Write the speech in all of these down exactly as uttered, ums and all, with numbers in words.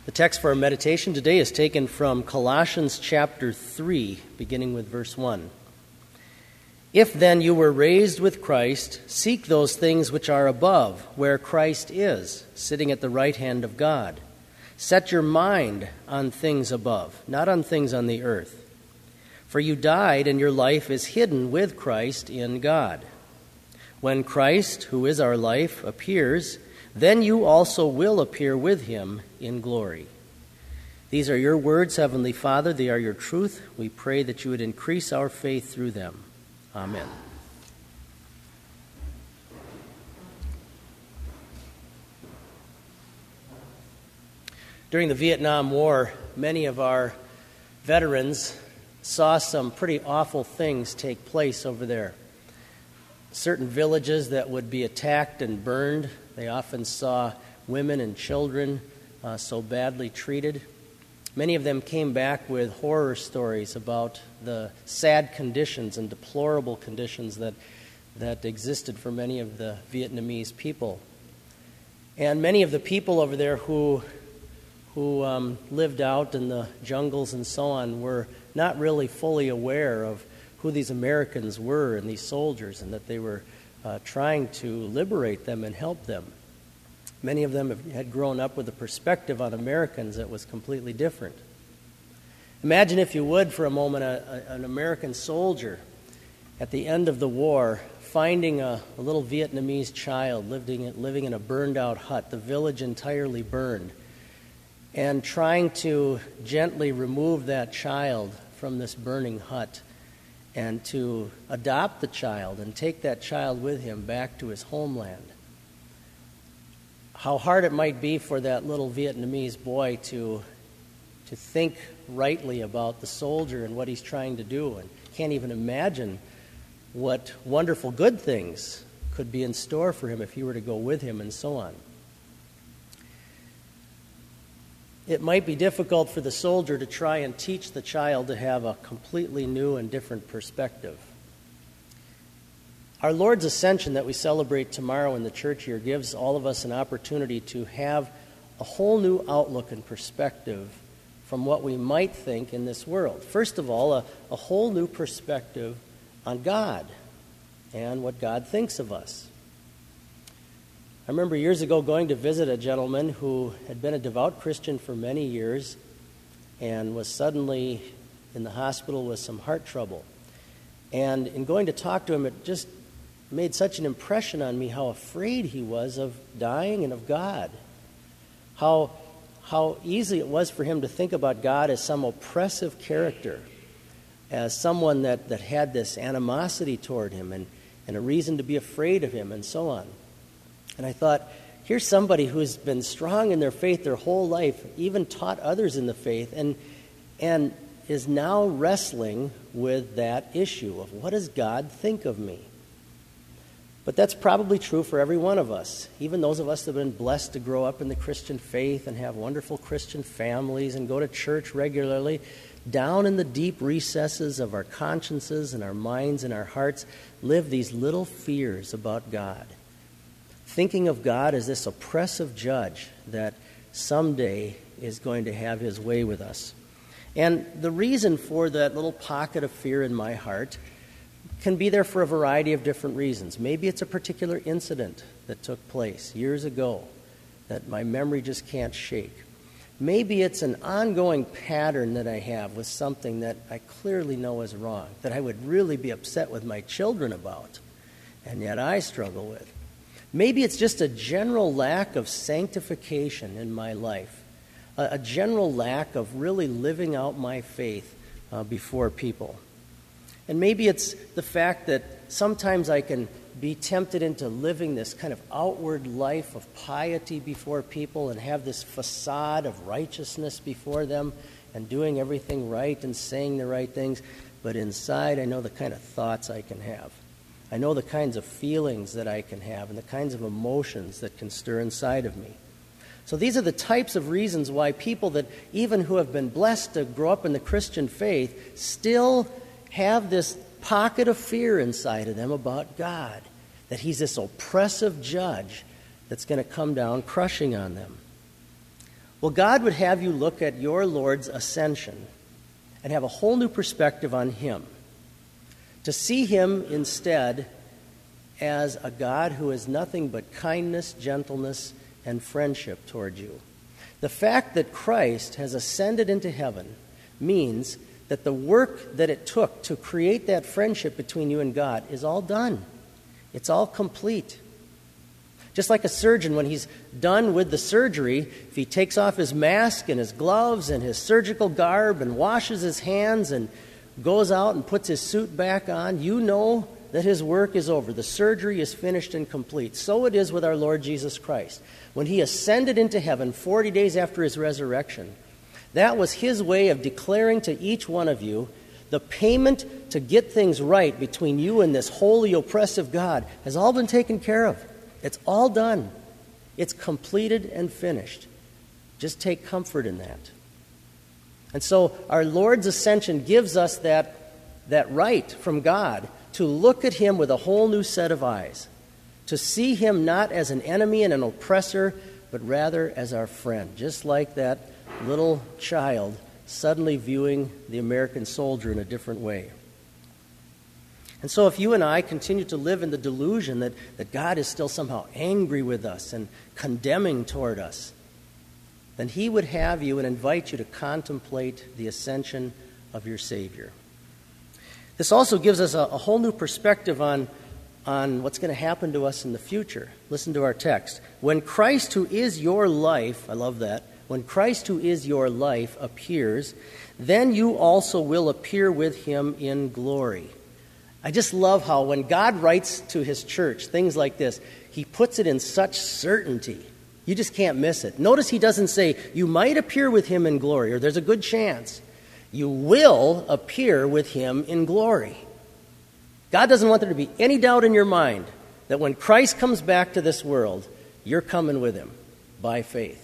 The text for our meditation today is taken from Colossians chapter three, beginning with verse one. If then you were raised with Christ, seek those things which are above, where Christ is, sitting at the right hand of God. Set your mind on things above, not on things on the earth. For you died, and your life is hidden with Christ in God. When Christ, who is our life, appears, then you also will appear with him in glory. These are your words, Heavenly Father. They are your truth. We pray that you would increase our faith through them. Amen. During the Vietnam War, many of our veterans saw some pretty awful things take place over there. Certain villages that would be attacked and burned. They often saw women and children uh, so badly treated. Many of them came back with horror stories about the sad conditions and deplorable conditions that, that existed for many of the Vietnamese people. And many of the people over there who, who um, lived out in the jungles and so on were not really fully aware of who these Americans were and these soldiers, and that they were uh, trying to liberate them and help them. Many of them have, had grown up with a perspective on Americans that was completely different. Imagine, if you would, for a moment, a, a, an American soldier at the end of the war finding a, a little Vietnamese child living, living in a burned-out hut, the village entirely burned, and trying to gently remove that child from this burning hut and to adopt the child and take that child with him back to his homeland. How hard it might be for that little Vietnamese boy to, to think rightly about the soldier and what he's trying to do, and can't even imagine what wonderful good things could be in store for him if he were to go with him and so on. It might be difficult for the soldier to try and teach the child to have a completely new and different perspective. Our Lord's Ascension that we celebrate tomorrow in the church here gives all of us an opportunity to have a whole new outlook and perspective from what we might think in this world. First of all, a, a whole new perspective on God and what God thinks of us. I remember years ago going to visit a gentleman who had been a devout Christian for many years and was suddenly in the hospital with some heart trouble. And in going to talk to him, it just made such an impression on me how afraid he was of dying and of God. How, how easy it was for him to think about God as some oppressive character, as someone that, that had this animosity toward him and, and a reason to be afraid of him and so on. And I thought, here's somebody who's been strong in their faith their whole life, even taught others in the faith, and and is now wrestling with that issue of what does God think of me? But that's probably true for every one of us, even those of us that have been blessed to grow up in the Christian faith and have wonderful Christian families and go to church regularly. Down in the deep recesses of our consciences and our minds and our hearts live these little fears about God. Thinking of God as this oppressive judge that someday is going to have his way with us. And the reason for that little pocket of fear in my heart can be there for a variety of different reasons. Maybe it's a particular incident that took place years ago that my memory just can't shake. Maybe it's an ongoing pattern that I have with something that I clearly know is wrong, that I would really be upset with my children about, and yet I struggle with. Maybe it's just a general lack of sanctification in my life, a, a general lack of really living out my faith uh, before people. And maybe it's the fact that sometimes I can be tempted into living this kind of outward life of piety before people and have this facade of righteousness before them and doing everything right and saying the right things, but inside I know the kind of thoughts I can have. I know the kinds of feelings that I can have and the kinds of emotions that can stir inside of me. So these are the types of reasons why people that even who have been blessed to grow up in the Christian faith still have this pocket of fear inside of them about God, that he's this oppressive judge that's going to come down crushing on them. Well, God would have you look at your Lord's ascension and have a whole new perspective on him. To see him instead as a God who is nothing but kindness, gentleness, and friendship toward you. The fact that Christ has ascended into heaven means that the work that it took to create that friendship between you and God is all done. It's all complete. Just like a surgeon, when he's done with the surgery, if he takes off his mask and his gloves and his surgical garb and washes his hands and goes out and puts his suit back on, you know that his work is over. The surgery is finished and complete. So it is with our Lord Jesus Christ. When he ascended into heaven forty days after his resurrection, that was his way of declaring to each one of you the payment to get things right between you and this holy, oppressive God has all been taken care of. It's all done. It's completed and finished. Just take comfort in that. And so our Lord's ascension gives us that, that right from God to look at him with a whole new set of eyes, to see him not as an enemy and an oppressor, but rather as our friend, just like that little child suddenly viewing the American soldier in a different way. And so if you and I continue to live in the delusion that, that God is still somehow angry with us and condemning toward us, then he would have you and invite you to contemplate the ascension of your Savior. This also gives us a, a whole new perspective on, on what's going to happen to us in the future. Listen to our text. When Christ, who is your life, I love that, when Christ, who is your life, appears, then you also will appear with him in glory. I just love how when God writes to his church things like this, he puts it in such certainty. You just can't miss it. Notice he doesn't say, you might appear with him in glory, or there's a good chance. You will appear with him in glory. God doesn't want there to be any doubt in your mind that when Christ comes back to this world, you're coming with him by faith.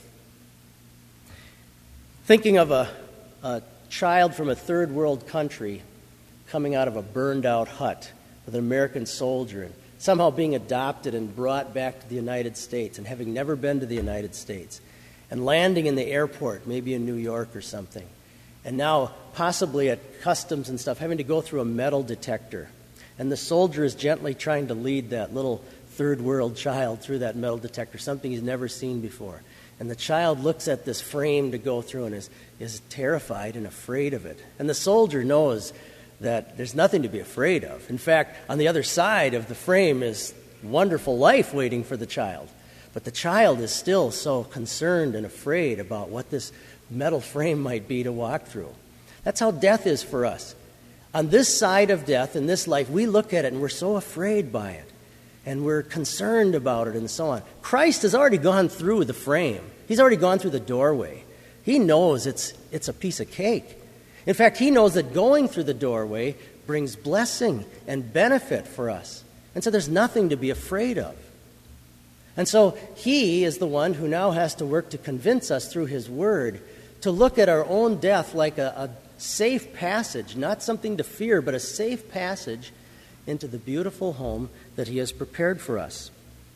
Thinking of a, a child from a third world country coming out of a burned-out hut with an American soldier and somehow being adopted and brought back to the United States and having never been to the United States and landing in the airport, maybe in New York or something, and now possibly at customs and stuff having to go through a metal detector. And the soldier is gently trying to lead that little third-world child through that metal detector, something he's never seen before. And the child looks at this frame to go through and is, is terrified and afraid of it. And the soldier knows that there's nothing to be afraid of. In fact, on the other side of the frame is wonderful life waiting for the child. But the child is still so concerned and afraid about what this metal frame might be to walk through. That's how death is for us. On this side of death, in this life, we look at it and we're so afraid by it. And we're concerned about it and so on. Christ has already gone through the frame. He's already gone through the doorway. He knows it's, it's a piece of cake. In fact, he knows that going through the doorway brings blessing and benefit for us. And so there's nothing to be afraid of. And so he is the one who now has to work to convince us through his word to look at our own death like a, a safe passage, not something to fear, but a safe passage into the beautiful home that he has prepared for us.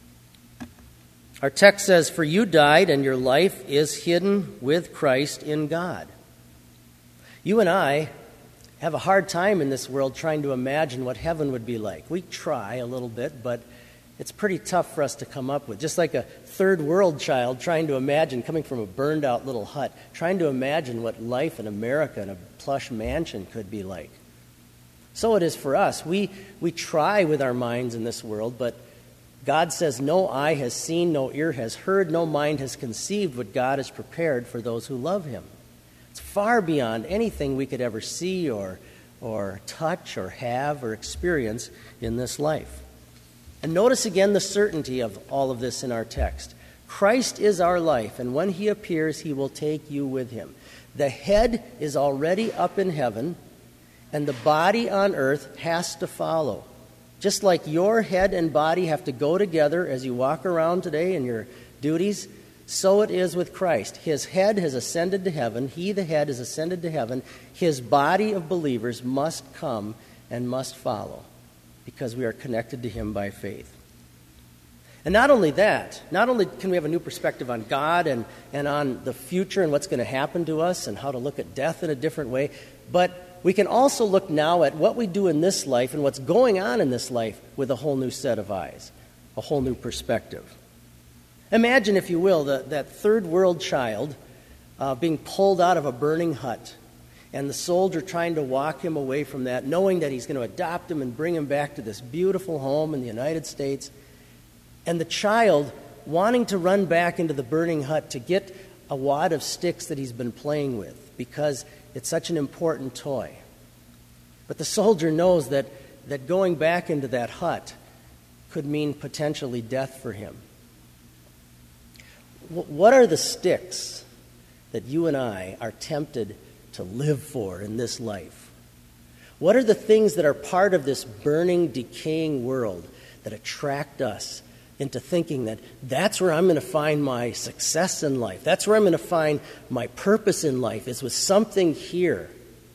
Our text says, "For you died, and your life is hidden with Christ in God." You and I have a hard time in this world trying to imagine what heaven would be like. We try a little bit, but it's pretty tough for us to come up with. Just like a third world child trying to imagine, coming from a burned out little hut, trying to imagine what life in America in a plush mansion could be like. So it is for us. We, we try with our minds in this world, but God says, no eye has seen, no ear has heard, no mind has conceived what God has prepared for those who love him. It's far beyond anything we could ever see or, or touch or have or experience in this life. And notice again the certainty of all of this in our text. Christ is our life, and when he appears, he will take you with him. The head is already up in heaven, and the body on earth has to follow. Just like your head and body have to go together as you walk around today in your duties, so it is with Christ. His head has ascended to heaven. He, the head, has ascended to heaven. His body of believers must come and must follow because we are connected to him by faith. And not only that, not only can we have a new perspective on God and, and on the future and what's going to happen to us and how to look at death in a different way, but we can also look now at what we do in this life and what's going on in this life with a whole new set of eyes, a whole new perspective. Imagine, if you will, the, that third world child uh, being pulled out of a burning hut and the soldier trying to walk him away from that, knowing that he's going to adopt him and bring him back to this beautiful home in the United States. And the child wanting to run back into the burning hut to get a wad of sticks that he's been playing with because it's such an important toy. But the soldier knows that, that going back into that hut could mean potentially death for him. W- what are the sticks that you and I are tempted to live for in this life? What are the things that are part of this burning, decaying world that attract us into thinking that that's where I'm going to find my success in life? That's where I'm going to find my purpose in life, is with something here.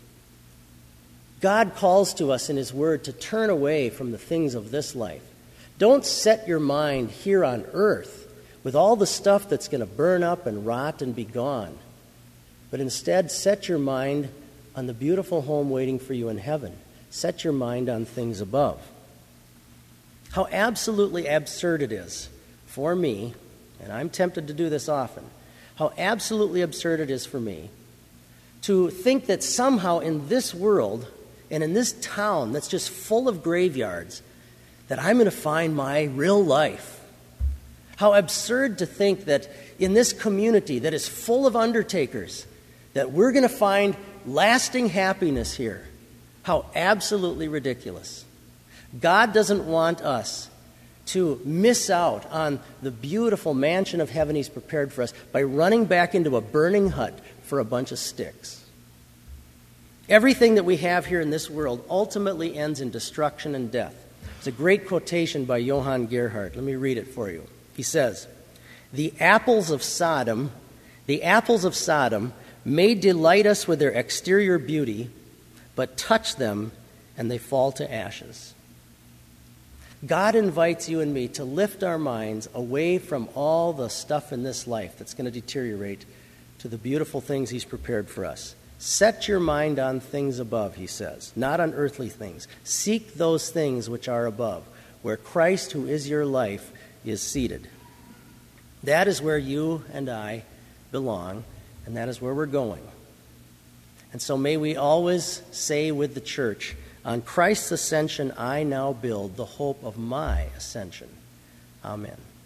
God calls to us in His Word to turn away from the things of this life. Don't set your mind here on earth with all the stuff that's going to burn up and rot and be gone. But instead, set your mind on the beautiful home waiting for you in heaven. Set your mind on things above. How absolutely absurd it is for me, and I'm tempted to do this often, how absolutely absurd it is for me to think that somehow in this world and in this town that's just full of graveyards, that I'm going to find my real life. How absurd to think that in this community that is full of undertakers, that we're going to find lasting happiness here. How absolutely ridiculous. God doesn't want us to miss out on the beautiful mansion of heaven He's prepared for us by running back into a burning hut for a bunch of sticks. Everything that we have here in this world ultimately ends in destruction and death. It's a great quotation by Johann Gerhard. Let me read it for you. He says, "The apples of Sodom, the apples of Sodom may delight us with their exterior beauty, but touch them and they fall to ashes." God invites you and me to lift our minds away from all the stuff in this life that's going to deteriorate to the beautiful things He's prepared for us. Set your mind on things above, He says, not on earthly things. Seek those things which are above, where Christ, who is your life, is seated. That is where you and I belong, and that is where we're going. And so may we always say with the church, "On Christ's ascension I now build the hope of my ascension." Amen.